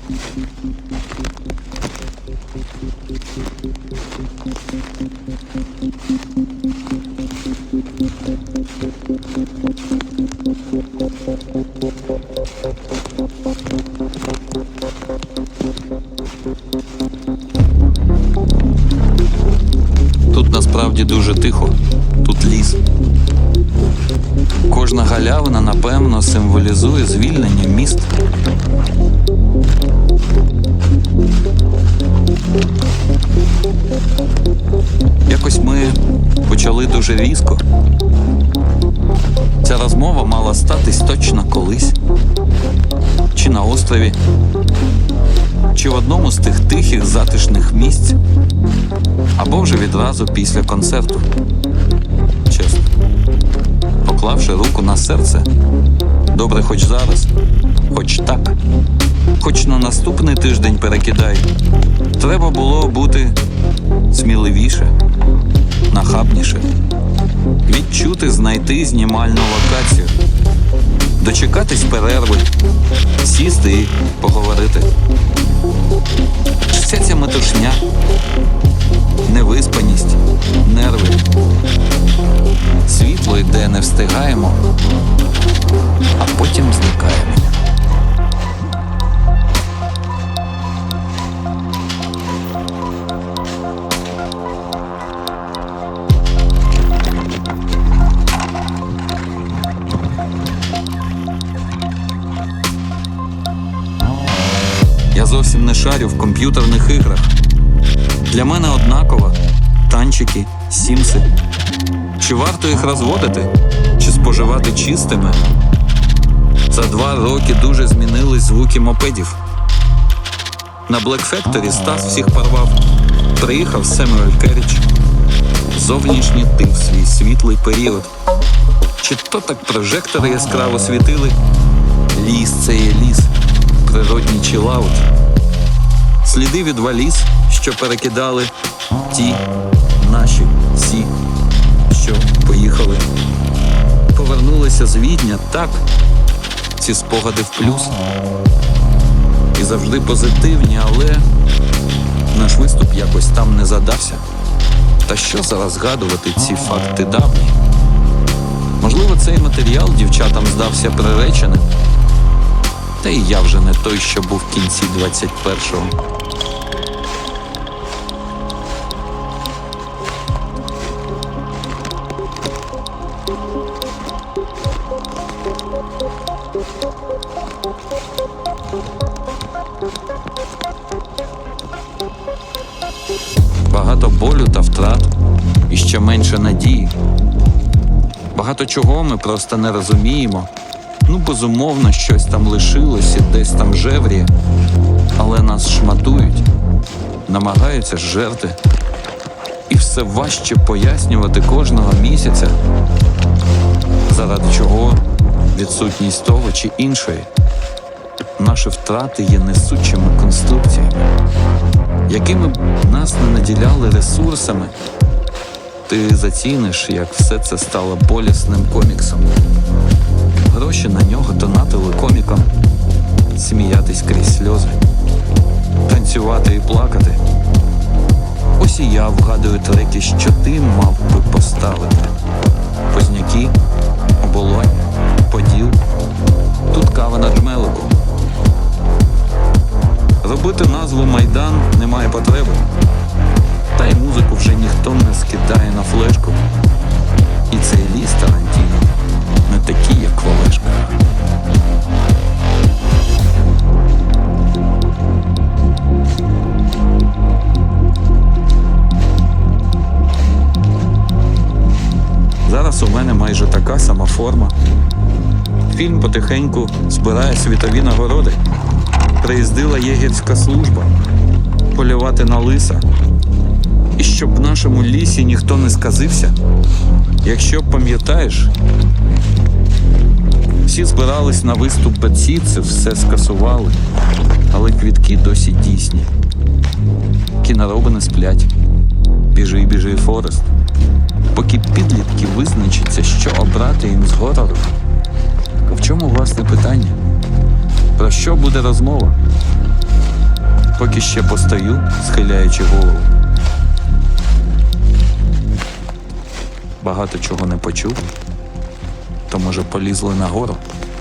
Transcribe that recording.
Тут насправді дуже тихо, тут ліс. Кожна галявина, напевно, символізує звільнення міст. Якось ми почали дуже різко. Ця розмова мала статись точно колись. Чи на острові, чи в одному з тих тихих затишних місць, або вже відразу після концерту. Чесно. Поклавши руку на серце, добре хоч зараз, хоч так, хоч на наступний тиждень перекидай. Треба було бути сміливіше, нахабніше, відчути, знайти знімальну локацію, дочекатись перерви, сісти і поговорити. Вся ця метушня, невиспаність, нерви. Світло йде, не встигаємо, а потім зникаємо. Я зовсім не шарю в комп'ютерних іграх. Для мене однаково танчики, сімси. Чи варто їх розводити, чи споживати чистими? За 2 роки дуже змінились звуки мопедів. На Black Factory Стас всіх порвав. Приїхав Семюель Керрідж. Зовнішній тип свій світлий період. Чи то так прожектори яскраво світили? Ліс – це є ліс. Природній чилаут. Сліди від валіз, що перекидали ті наші всі, що поїхали. Повернулися з Відня, так, ці спогади в плюс. І завжди позитивні, але наш виступ якось там не задався. Та що зараз згадувати ці факти давні? Можливо, цей матеріал дівчатам здався приреченим. Та і я вже не той, що був в кінці 21-го. Багато болю та втрат, і ще менше надії. Багато чого ми просто не розуміємо. Безумовно, щось там лишилось і десь там жевріє, але нас шматують, намагаються зжерти. І все важче пояснювати кожного місяця, заради чого відсутність того чи іншої. Наші втрати є несучими конструкціями, якими б нас не наділяли ресурсами. Ти заціниш, як все це стало болісним коміксом. Гроші на нього донатили комікам, сміятись крізь сльози, танцювати і плакати. Ось і я вгадую треки, що ти мав би поставити. Позняки, Оболонь, Поділ, тут кава на джмелику. Робити назву Майдан немає потреби, та й музику вже ніхто не скидає на флешку. І цей ліс Тарантіно не такі, як Валешка. Зараз у мене майже така сама форма. Фільм потихеньку збирає світові нагороди. Приїздила єгерська служба полювати на лиса. І щоб в нашому лісі ніхто не сказився. Якщо пам'ятаєш, всі збирались на виступ Бетсіци, все скасували, але квітки досі дійсні. Кінороби не сплять. Біжи, біжи, Форест. Поки підлітки визначаться, що обрати їм з горору. В чому власне питання? Про що буде розмова? поки ще постою, схиляючи голову. Багато чого не почув, то може полізли нагору.